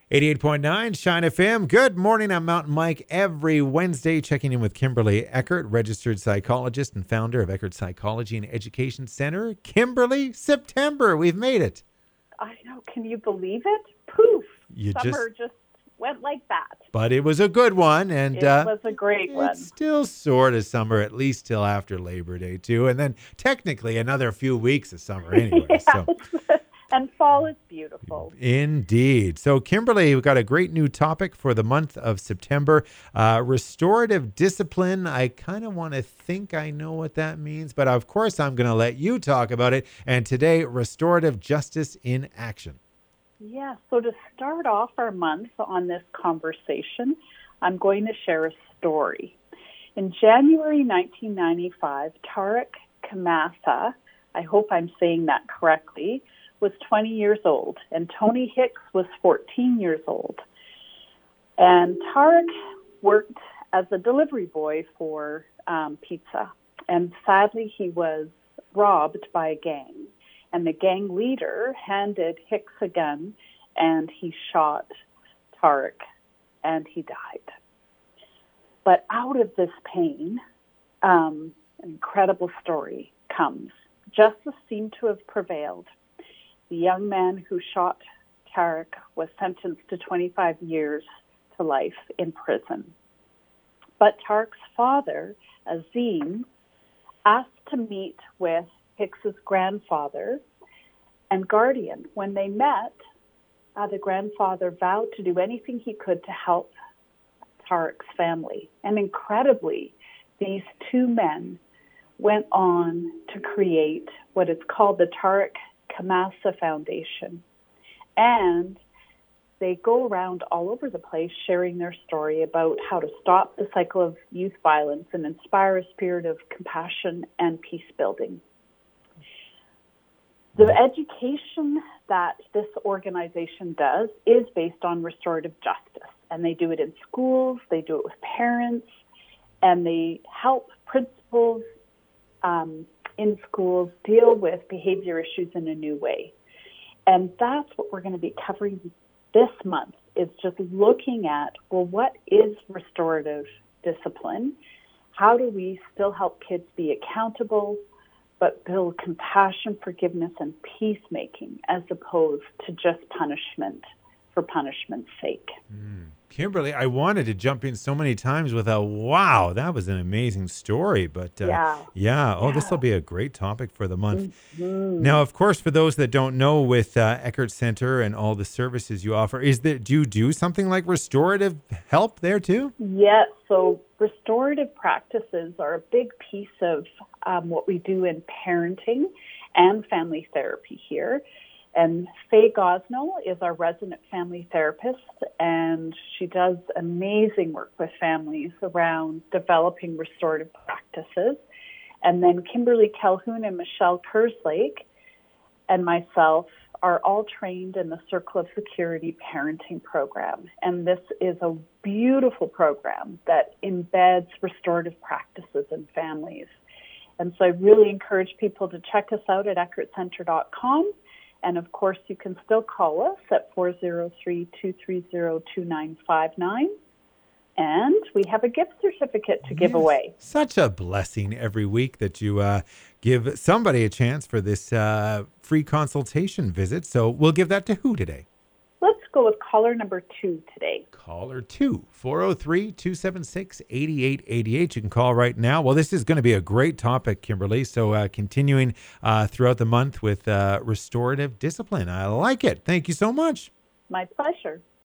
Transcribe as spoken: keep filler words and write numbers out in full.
eighty-eight point nine Shine F M. Good morning. I'm Mountain Mike. Every Wednesday, checking in with Kimberly Eckert, registered psychologist and founder of Eckert Psychology and Education Center. Kimberly, September. We've made it. I know. Can you believe it? Poof. You Summer just, just went like that. but it was a good one, and It uh, was a great one. it's still sort of summer, at least till after Labor Day too, and then technically another few weeks of summer anyway. Yes. So. And fall is beautiful. Indeed. So, Kimberly, we've got a great new topic for the month of September. Uh, restorative discipline. I kind of want to think I know what that means, but of course, I'm going to let you talk about it. And today, restorative justice in action. Yeah. So to start off our month on this conversation, I'm going to share a story. In January nineteen ninety-five, Tariq Kamasa, I hope I'm saying that correctly, was twenty years old, and Tony Hicks was fourteen years old. And Tariq worked as a delivery boy for um, pizza, and sadly he was robbed by a gang. And the gang leader handed Hicks a gun, and he shot Tariq, and he died. But out of this pain, um, an incredible story comes. Justice seemed to have prevailed. The young man who shot Tariq was sentenced to twenty-five years to life in prison. But Tariq's father, Azim, asked to meet with Hicks's grandfather and guardian. When they met, uh, the grandfather vowed to do anything he could to help Tariq's family. And incredibly, these two men went on to create what is called the Tariq Kamasa Foundation. And they go around all over the place sharing their story about how to stop the cycle of youth violence and inspire a spirit of compassion and peace building. The education that this organization does is based on restorative justice. And they do it in schools, they do it with parents, and they help principals um, in schools deal with behavior issues in a new way. And that's what we're going to be covering this month, is just looking at, well, what is restorative discipline? How do we still help kids be accountable, but build compassion, forgiveness, and peacemaking as opposed to just punishment for punishment's sake? Mm. Kimberly, I wanted to jump in so many times with a wow, that was an amazing story. But uh, yeah. yeah, oh, yeah. this will be a great topic for the month. Mm-hmm. Now, of course, for those that don't know, with uh, Eckert Center and all the services you offer, is there, do you do something like restorative help there too? Yes. So restorative practices are a big piece of um, what we do in parenting and family therapy here. And Faye Gosnell is our resident family therapist, and she does amazing work with families around developing restorative practices. And then Kimberly Calhoun and Michelle Kerslake and myself are all trained in the Circle of Security parenting program. And this is a beautiful program that embeds restorative practices in families. And so I really encourage people to check us out at eckert center dot com. And of course, you can still call us at four oh three, two three oh, two nine five nine. And we have a gift certificate to give Yes. away. Such a blessing every week that you uh, give somebody a chance for this uh, free consultation visit. So we'll give that to who today? Let's go with caller number two today. Caller two, four oh three, two seven six, eight eight eight eight. You can call right now. Well, this is going to be a great topic, Kimberly. So uh, continuing uh, throughout the month with uh, restorative discipline. I like it. Thank you so much. My pleasure.